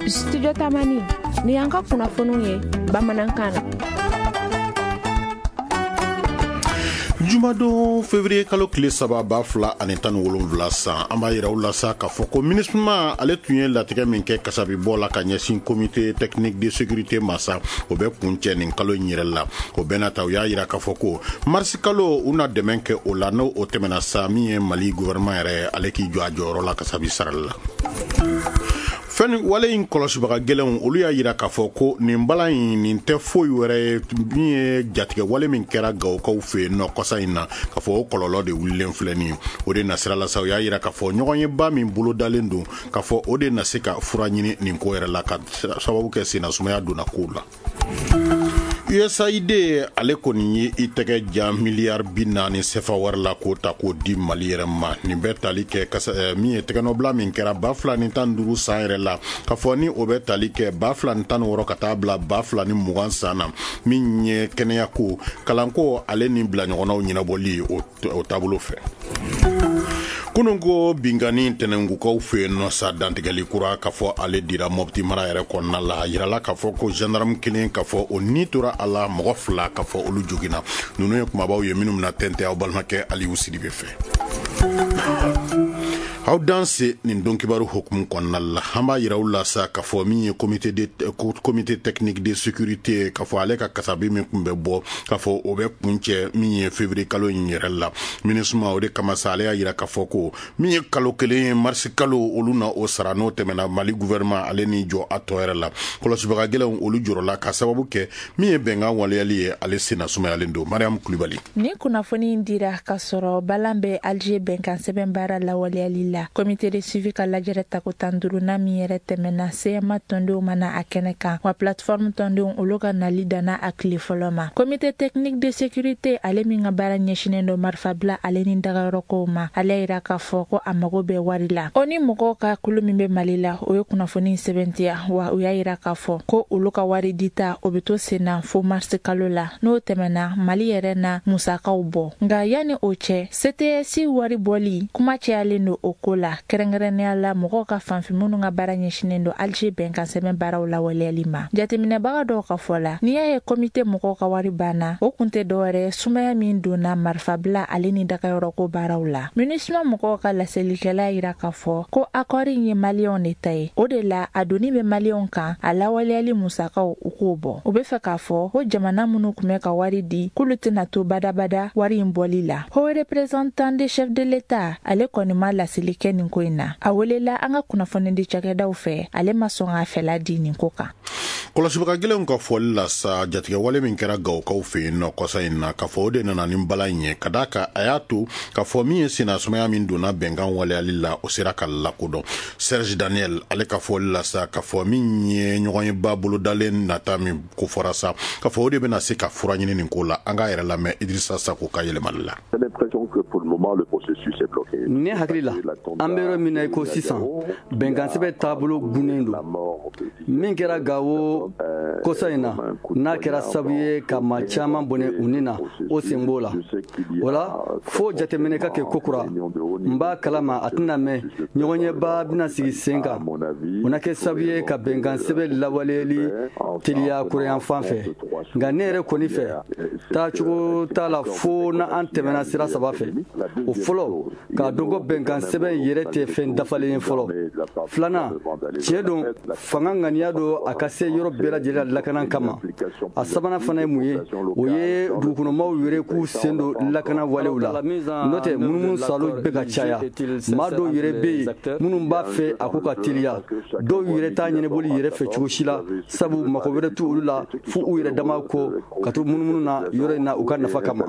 Studio Tamani ni yanka kunnafoniw ye bamanankan na. Jumadon février kalo kile saba ba fila ani tan ni wolonwula san an b'a yira u la sa k'a fɔ ko MINUSMA ale tun ye latigɛ min kɛ kasabi bɔ la ka ɲɛsin comité technique de sécurité ma sa o bɛ kuncɛ nin kalo in yɛrɛ la o bɛɛ n'a ta u y'a yira k'a fɔ ko marisi kalo u na dɛmɛ kɛ o la n'o tɛmɛna sa min ye Mali gouvernement yɛrɛ ale k'i jɔ a jɔyɔrɔ la kasabi sarali la. Fɛn wale in kɔlɔsibaga gɛlɛnw olu y'a yira k'a fɔ ko nin bala in nin tɛ foyi wɛrɛ ye min ye jatigɛ wale min kɛra Gawokaw fɛ yen nɔ kɔsa in na k'a fɔ o kɔlɔlɔ de wulilen filɛ nin o de nasira la sa u y'a yira k'a fɔ ɲɔgɔn ye ba min bolo dalen don k'a fɔ o de na se ka fura ɲini nin ko yɛrɛ la ka sababu kɛ senasumaya donna kow la. USAID ale kɔni ye I tɛgɛ ja miliyari 40 sefa wari la k'o ta k'o di Mali yɛrɛ ma nin bɛ tali kɛ min ye tɛgɛnɔbila min kɛra 2015 san yɛrɛ la k'a fɔ ni o bɛ tali kɛ 2016 ka taa bila 2020 san na min ye kɛnɛyako kalanko ale ni bila ɲɔgɔnnaw ɲɛnabɔli o taabolo fɛ. Kunun ko bingani tɛnɛngukaw fɛ yen nɔ sa dantigɛli kura k'a fɔ ale dira Mopti mara yɛrɛ kɔnɔna la a yirala k'a fɔ ko gendarme kelen k'a fɔ o ni tora a la mɔgɔ 2 k'a fɔ olu joginna ninnu ye kumabaw ye minnu bɛna tɛntɛn aw balimakɛ Aliyu Sidibe fɛ. Aw danse nin don kibaru hukumu kɔnɔna la an b'a yira u la sa k'a fɔ min ye comité technique de sécurité k'a fɔ ale ka kasabi min kun bɛ bɔ k'a fɔ o bɛ kuncɛ min ye février kalo in yɛrɛ la MINUSMA o de kama sa ale y'a yira k'a fɔ ko min ye kalo kelen ye marisi kalo olu na o sara n'o tɛmɛna Mali gouvernement ale ni jɔ a tɔ yɛrɛ la kɔlɔsibaga gɛlɛnw olu jɔrɔla ka sababu kɛ min ye bɛnkan waleyali ye ale sen nasumayalen don Mariam Kulibali. Ni kunnafoni dira ka sɔrɔ balan bɛ Alger bɛnkan sɛbɛn baara lawaleyali la comité de suivi ka lajɛrɛ tako 15 min yɛrɛ tɛmɛna CMA tɔndenw mana a kɛnɛ kan wa plateforme tɔndenw olu ka nali dana a tile fɔlɔ ma comité technique de sécurité ale min ka baara ɲɛsinen do marifabila ale ni dagayɔrɔkow ma ale yira k'a fɔ ko a mago bɛ wari la o ni mɔgɔw ka kulu min bɛ Mali la o ye kunnafoni sɛbɛntiya wa u y'a yira k'a fɔ ko olu ka wari dita o bɛ to senna fo marisi kalo la n'o tɛmɛna Mali yɛrɛ na musakaw bɔ nka yanni o cɛ CTS wari bɔli kuma cɛyalen do o ko la kɛrɛnkɛrɛnnenya la mɔgɔw ka fanfɛ minnu ka baara ɲɛsinen do Alger bɛnkan sɛbɛn baaraw lawaleyali ma jateminɛbaga dɔw ka fɔ la n'i y'a ye comité mɔgɔw ka wari banna o kun tɛ dɔwɛrɛ sumaya min donna marifabila ale ni dagayɔrɔko baaraw la MINUSMA mɔgɔw ka laselikɛla yira k'a fɔ ko accord in ye maliyɛnw de ta ye o de la a doni bɛ maliyɛnw kan a lawaleyali musakaw u k'o bɔ u bɛ fɛ k'a fɔ ko jamana minnu kun bɛ ka wari di k'olu tɛna to badabada wari in bɔli la haut représentant de chef de l'État ale kɔni ma laseli kɛ nin ko in na a welela an ka kunnafoni di cakɛdaw fɛ ale ma sɔn k'a fɛla di nin ko kan kɔlɔsibaga gɛlɛnw ka fɔli la sa jatigɛ wale min kɛra Gawokaw fɛ yen nɔ kɔsa in na k'a fɔ o de nana ni bala in ye ka da kan a y'a to k'a fɔ min ye senasumaya min donna bɛnkan waleyali la o sera ka lakodɔn Serge Daniel ale ka fɔli la sa k'a fɔ min ye ɲɔgɔn ye ba bolo dalen nata min ko fɔra sa k'a fɔ o de bɛna se ka fura ɲini nin ko la an k'a yɛrɛ lamɛn Idrissa Sako ka yɛlɛmali la. Ne hakili la an bɛ yɔrɔ min na i ko sisan bɛnkan sɛbɛn taabolo gunnen don min kɛra Gawo kosa in na n'a kɛra sabu ye ka maa caman bɔnɛ u ni na o sen b'o la o la fo jateminɛ ka kɛ kokura n b'a kalama a tɛna mɛn ɲɔgɔnyɛba bɛna sigi sen kan o na kɛ sabu ye ka bɛnkan sɛbɛn lawaleyali teliya koreyan fan fɛ nka ne yɛrɛ kɔni fɛ taacogo t'a la fo na an tɛmɛna sira saba fɛ o fɔlɔ k'a dɔn ko bɛnkan sɛbɛn yɛrɛ tɛ fɛn dafalen ye fɔlɔ filanan tiɲɛ don fanga ŋaniya don a ka se yɔrɔ bɛɛ lajɛlen lakana kama a sabanan fana ye mun ye o ye dugukɔnɔmaw yɛrɛ k'u sen don lakana walew la n'o tɛ munumunu salo bɛ ka caya maa dɔw yɛrɛ bɛ yen minnu b'a fɛ a ko ka teliya dɔw yɛrɛ t'a ɲɛnɛbɔli yɛrɛ fɛ cogo si la sabu mago wɛrɛ t'u olu la fo u yɛrɛ dama ko ka to munumunu na yɔrɔ in na u ka nafa kama.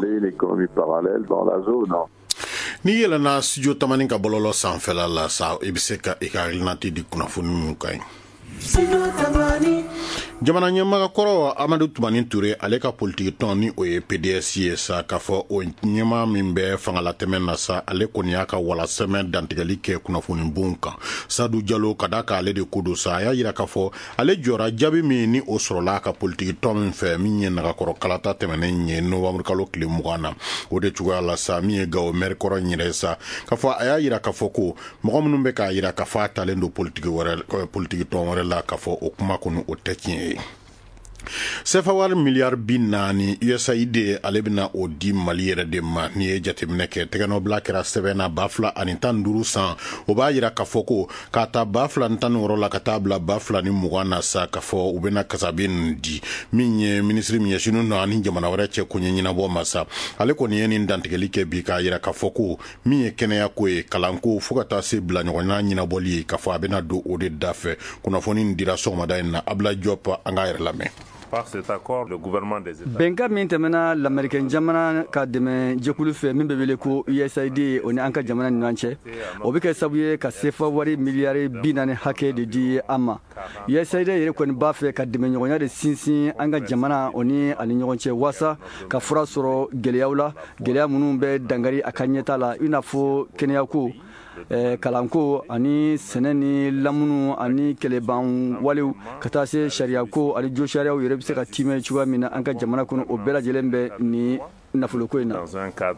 Ni yɛlɛna studio Tamani ka bɔlɔlɔ sanfɛla la sa i bɛ se ka i ka hakilinati di kunnafoni minnu ka ɲi jamana ɲɛmaga kɔrɔ Amadu Tumani Ture ale ka politiki tɔn ni o ye PDS ye sa k'a fɔ o ɲɛma min bɛ fangalatɛmɛ na sa ale kɔni y'a ka walasɛmɛ dantigɛli kɛ kunnafoni bon kan. Sadu Jalo ka da k'ale de ko do sa a y'a yira k'a fɔ ale jɔra jaabi min ni o sɔrɔla a ka politiki tɔn min fɛ min ye nagakɔrɔ kalata tɛmɛnen ye novembre kalo tile 20 na o de cogoya la sa min ye Gawo maire kɔrɔ yɛrɛ sa k'a fɔ a y'a yira k'a fɔ ko mɔgɔ minnu bɛ k'a yira k'a fɔ a talen do politiki tɔn wɛrɛ la k'a fɔ o kuma kɔni o tɛ tiɲɛ ye. Sefa wari miliyar 40 USAID ale bena o di Mali yɛrɛ de ma ni ye jateminɛ kɛ tɛgɛnɔbila kɛra sɛbɛnna 2015 san o b'a yira k'a fɔ ko k'a ta 2016 la ka taa bila 2020 na sa k'a fɔ u bena kasabi nin di min ye ministre min ɲɛsinu na ani jamana wɛrɛ cɛ ko ɲɛ ɲɛnabɔ ma sa ale kɔni ye nin dantigɛli kɛ bi k'a yira k'a fɔ ko min ye kɛnɛya ko ye kalanko fo ka taa se bila ɲɔgɔnna ɲɛnabɔli ye k'a fɔ a bena don o de da fɛ kunnafoni nin dira sɔgɔmada in na Abla Diop an k'a yɛrɛ lamɛn. Bɛnka min tɛmɛna l'Américain jamana ka dɛmɛ jɛkulu fɛ min bɛ wele ko USAID o ni an ka jamana ni ɲɔgɔn cɛ o bɛ kɛ sababu ye ka sefa wari miliyari 40 hakɛ de di an ma. USAID yɛrɛ kɔni b'a fɛ ka dɛmɛ ɲɔgɔnya de sinsin an ka jamana o ni ani ɲɔgɔn cɛ waasa ka fura sɔrɔ gɛlɛyaw la gɛlɛya minnu bɛ dangari a ka ɲɛta la i n'a fɔ kɛnɛyako kalanko ani sɛnɛ ni lamunu ani kɛlɛban walew ka taa se sariyako ani jo sariyaw yɛrɛ bɛ se ka timɛ cogoya min na an ka jamana kɔnɔ o bɛɛ lajɛlen bɛ ni nafoloko in na.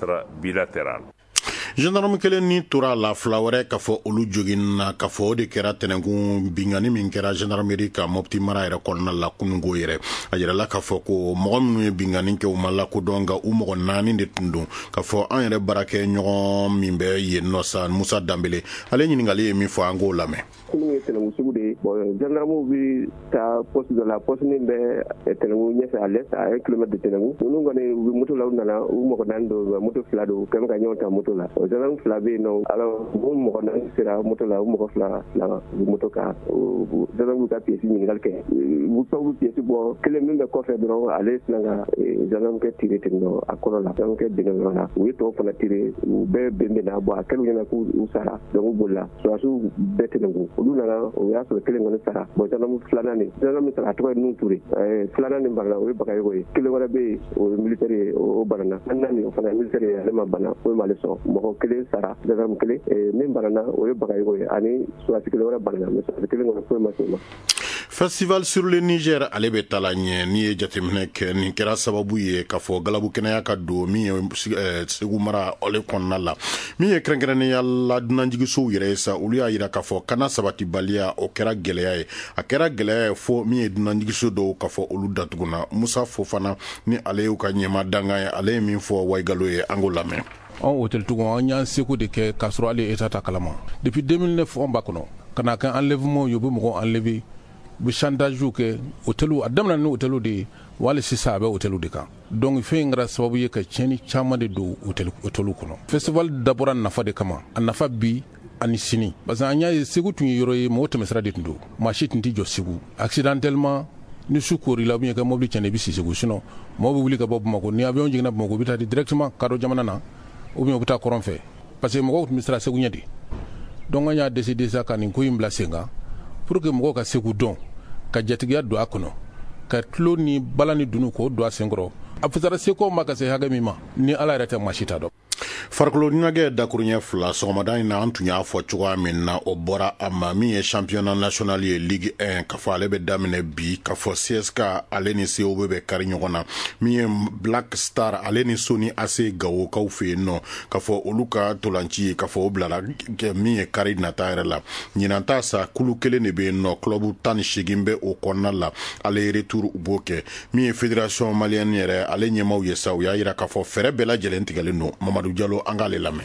Gendarme kelen ni tora la fila wɛrɛ k'a fɔ olu jogin na k'a fɔ o de kɛra tɛnɛnkun bingani min kɛra gendarmerie ka Mopti mara yɛrɛ kɔnɔna la kunungo yɛrɛ a yirala k'a fɔ ko mɔgɔ minnu ye bingani kɛ u ma lakodɔn nka u mɔgɔ 4 de tun don k'a fɔ an yɛrɛ baarakɛ ɲɔgɔn min bɛ yen nɔ sa Musa Dambele ale ɲininkali ye min fɔ an k'o lamɛn. Kunun ye tɛnɛnku sugu de ye bon gendarmew bi taa poste de la poste min bɛ tɛnɛnku ɲɛfɛ à l'est à 1 kilomètre de tɛnɛnku ninnu kɔni u bɛ moto la u nana u mɔgɔ 4 don moto 2 don u kɛlen ka ɲɔgɔn ta moto la gendarme 2 bɛ yen nɔ alors u mɔgɔ 4 sera moto la u mɔgɔ 2 u moto kan gendarme ka pièce ɲininkali kɛ u bɛ pièce bɔ kelen min bɛ kɔfɛ dɔrɔn ale sina ka gendarme kɛ tiré ten dɔrɔn a kɔrɔ la gendarme kɛ bɛnnen yɔrɔ la u ye tɔw fana tiré u bɛɛ bɛnbɛnna bɔ a kɛlen ɲɛna k'u sara donc u bolila surasiw bɛɛ tɛnɛnku olu nana o y'a sɔrɔ kelen kɔni sara bon gendarme 2 min sara a tɔgɔ ye Nuhu Ture 2 nin banna o ye Bagayogo ye kelen wɛrɛ bɛ yen o ye militaire ye o banana 4 o fana ye militaire ye ale ma bana o ye m'ale sɔn mɔgɔ kelen sara gendarme kelen min banana o ye Bagayogo ye ani surasi kelen wɛrɛ banana mais surasi kelen kɔni foyi ma se o ma. Festival sur le Niger ale bɛ taa la ɲɛ ni ye jateminɛ kɛ nin kɛra sababu ye k'a fɔ galabu kɛnɛya ka don min ye Segu mara ale kɔnɔna la min ye kɛrɛnkɛrɛnnenya la dunanjigisow yɛrɛ ye sa olu y'a yira k'a fɔ kana sabatibaliya o kɛra gɛlɛya ye a kɛra gɛlɛya ye fo min ye dunanjigiso dɔw k'a fɔ olu datuguna Musa Fofana ni ale y'u ka ɲɛma dangan ye ale ye min fɔ Waigalo ye an k'o lamɛn. An hôtel tugun an y'an seko de kɛ k'a sɔrɔ ale état ta kalama depuis 2009 an b'a kɔnɔ ka na kɛ enlèvement ye u bɛ mɔgɔ enlever u bɛ chantage kɛ hôteliw a daminɛ ni hôteliw de ye wali sisan a bɛ hôteliw de kan donc fɛn in kɛra sababu ye ka tiɲɛni caman de don hôteliw kɔnɔ. Festival dabɔra nafa de kama a nafa bi ani sini parce que an y'a ye Segu tun ye yɔrɔ ye mɔgɔ tɛmɛsira de tun don maa si tun tɛ jɔ Segu accidentellement ni su korila ou bien ka mobili tiɲɛna i bɛ si Segu sinon mɔgɔ bɛ wuli ka bɔ Bamakɔ ni avion jiginna Bamakɔ u bɛ taa directement Kadɔ jamana na ou bien u bɛ taa kɔrɔn fɛ parce que mɔgɔw tun bɛ siran Segu ɲɛ de donc an y'a décidé sa ka nin ko in bila sen kan pour que mɔgɔw ka Segu dɔn ka jatigiya don a kɔnɔ ka tulo ni bala ni dunu k'o don a senkɔrɔ a fusara seko ma ka se hakɛ min ma ni ala yɛrɛ tɛ maa si t'a dɔn. Farikolo ɲɛnajɛ dakuruɲɛ 2 sɔgɔmada in na an tun y'a fɔ cogoya min na o bɔra a ma min ye championnat national ye Ligue 1 k'a fɔ ale bɛ daminɛ bi k'a fɔ CSK ale ni COB bɛ kari ɲɔgɔn na min ye Black Star ale ni Soni AC Gawokaw fɛ yen nɔ k'a fɔ olu ka tolanci ye k'a fɔ o bilara min ye kari nata yɛrɛ la ɲinan ta sa kulu kelen de bɛ yen nɔ club 18 bɛ o kɔnɔna la ale retour u b'o kɛ min ye fédération malienne yɛrɛ ale ɲɛmaw ye sa u y'a yira k'a fɔ fɛrɛ bɛɛ lajɛlen tigɛlen don Mamadou Diallo an k'ale lamɛn.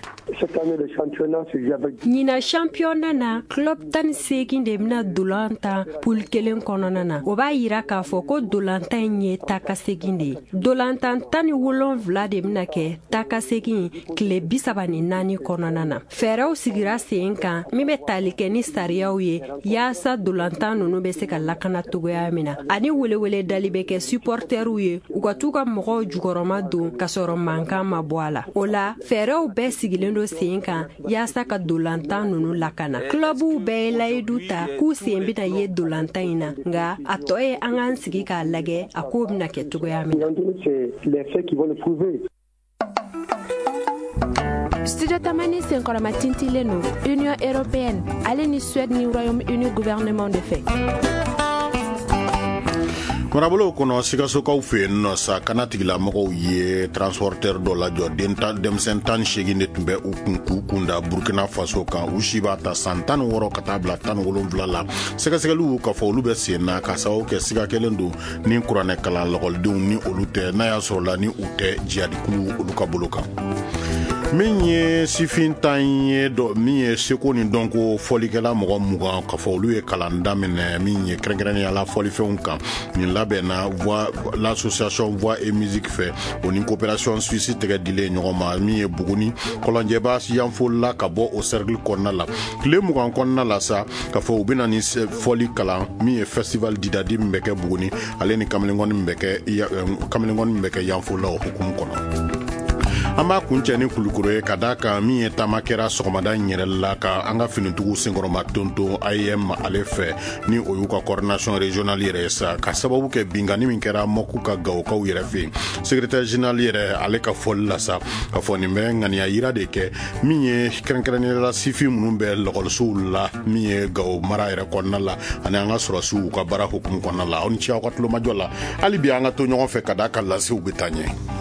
Ɲina championnat na club 18 de bɛna dolantan poule kelen kɔnɔna na o b'a yira k'a fɔ ko dolantan in ye takasegin de ye dolantan 17 de bɛna kɛ takasegin tile 34 kɔnɔna na fɛɛrɛw sigira sen kan min bɛ tali kɛ ni sariyaw ye yaasa dolantan ninnu bɛ se ka lakana togoya min na ani welewele dali bɛ kɛ supporterw ye u ka t'u ka mɔgɔw jukɔrɔma don ka sɔrɔ mankan ma bɔ a la o la fɛɛrɛw bɛɛ sigilen do sen kan yaasa ka dolantan nunu lakana clubu bɛɛ layidu ta k'u sen bena ye dolantan in na nga a tɔ ye an k'an sigi k'a lagɛ a k'o bena kɛ cogoya min na. Studio Tamani senkɔrɔma tintilen no Union Européenne ale ni Suède ni Royaume-Uni gouvernement de fait. marabolo kono sikasokaw fe no sa kana tigila mɔgɔw ye transporteur dɔ la jɔ denmisɛn tan segin de tun bɛ u kun kunda Burkina Faso kan u si b'a ta san 16 ka taa bila 17 la sɛgɛsɛgɛliw ka fɔ olu bɛ sen na ka sababu kɛ siga kelen don ni kuranɛ kalan lɔgɔlidenw ni olu tɛ n'a y'a sɔrɔ la ni u tɛ jihadikulu olu ka bolo kan. min ye sifin tan ye min ye seko ni dɔnko fɔlikɛla mɔgɔ 20 ka fɔ olu ye kalan daminɛ min ye kɛrɛnkɛrɛnnenya la fɔlifɛnw kan nin labɛnna l'association voix et musique fɛ o ni coopération suisse tɛgɛ dilen ɲɔgɔn ma min ye Buguni kɔlɔnjɛba yanfola ka bɔ o cercle kɔnɔna la tile 20 kɔnɔna la sa ka fɔ u bɛna ni fɔli kalan min ye festival didadi min bɛ kɛ Buguni ale ni kamalenkɔni min bɛ kɛ yanfola o hukumu kɔnɔ. an b'a kuncɛ ni kulukoro ye ka da kan min ye taama kɛra sɔgɔmada yɛrɛ la ka an ka finitugu senkɔrɔma tonton IEM ale fɛ ni o y'u ka coordination régionale yɛrɛ sa ka sababu kɛ bingani min kɛra mɔku ka gawokaw yɛrɛ fɛ secrétaire général yɛrɛ ale ka fɔli la sa ka fɔ nin bɛ ŋaniya yira de kɛ min ye kɛrɛnkɛrɛnnenya la sifin minnu bɛ lɔgɔlisow la min ye gawo mara yɛrɛ kɔnɔna la ani an ka sɔrɔsiw ka baara hukumu kɔnɔna la aw ni ce aw ka tulomajɔ la hali bi an ka to ɲɔgɔn fɛ ka da ka lasew bɛ taa ɲɛ.